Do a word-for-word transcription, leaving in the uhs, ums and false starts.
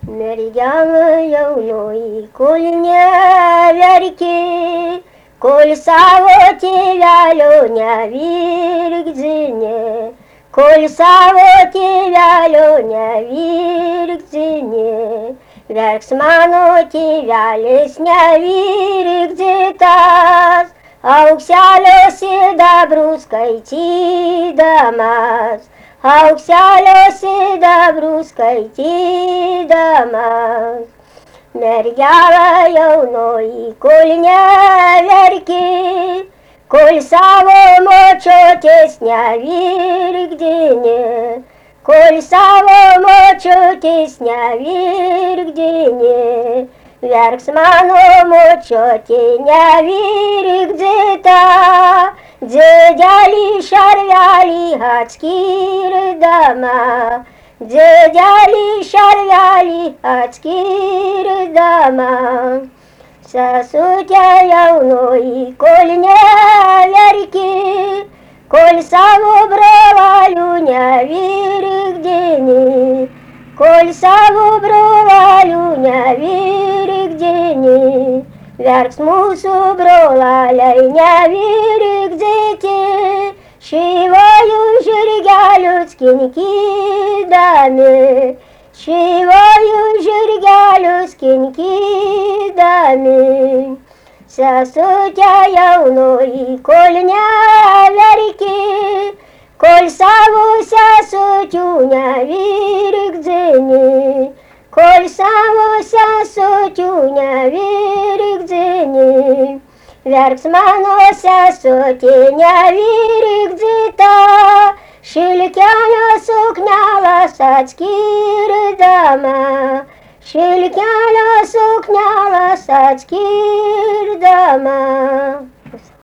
Mergina jaunoji, kol neverki, kol savo tėvelio nevirgdini, kol savo tėvelio nevirgdini. Verks mano tėvelis nevirgdytas, aukselio sidabrų skaitydamas, aukselio sidabrų skaitydamas. Mergela jaunoji, kol neverki, kol savo močiutės nevirgdini, kol savo močiutės nevirgdini. Verks mano močiutė nevirgdyta, didelį šarvelį atskirdama, didelį šarvelį atskirdama. Sesutė jaunoji, kol neverki, kol savo brolių nevirgdini, kol savo brolių nevirgdini. Verks mūsų broliai nevirgdyti, šeivojų žirgelius kinkydami, šeivojų žirgelius kinkydami. Sesutė jaunoji, kol neverki, kol savo sesutių nevirgdini, kol savo sesutių nevirgdini. Verks mano sesutė nevirgdyta, šilkelio suknelas atskirdama, šilkelio suknelas atskirdama.